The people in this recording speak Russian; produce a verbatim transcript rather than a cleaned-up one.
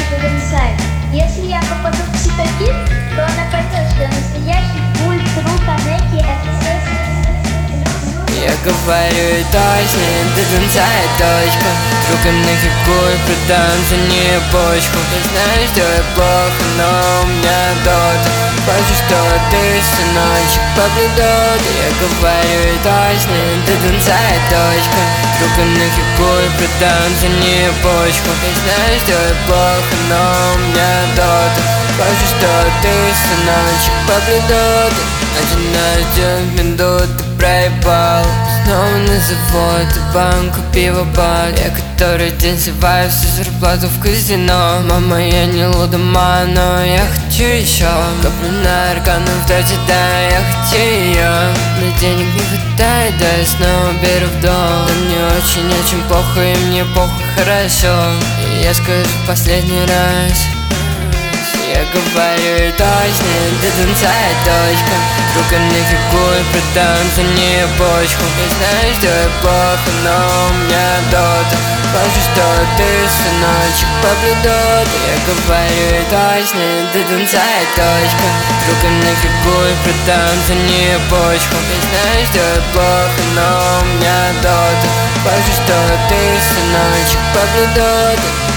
потенциале. Если я попаду в цитадин, то она поймет, что настоящий культ, труд, энергия, офицер. Я говорю и точно, до конца и точка. Руками на фигур продам за нее почку. Я знаю, что я плохо, но у меня дота. Хочу, что ты, сыночек, поблюдот. Я говорю и точно, до конца и точка. Руками на фигур продам за нее почку. Я знаю, что я плохо, но у меня дота. Хочу, что ты, сыночек, поблюдот. Один минут ты проебал. Снова на завод, банку пива бар. Я который день сливаю всю зарплату в казино. Мама, я не лудома, но я хочу еще. Коплю на арканов, да, да, я хочу ее. Но денег не хватает, да я снова беру в дом. Да мне очень, очень похуй, и мне похуй хорошо. И я скажу последний раз. Я говорю и точно, до конца и точка. Руками на фигур продам за нее почку. Я знаю, что я плохо, но у меня дота. Хочу, что ты, сыночек, поблюдот. Я говорю и точно, до конца и точка. Руками на фигур продам за нее почку. Я знаю, что я плохо, но у меня дота. Хочу, что ты, сыночек, поблюдот.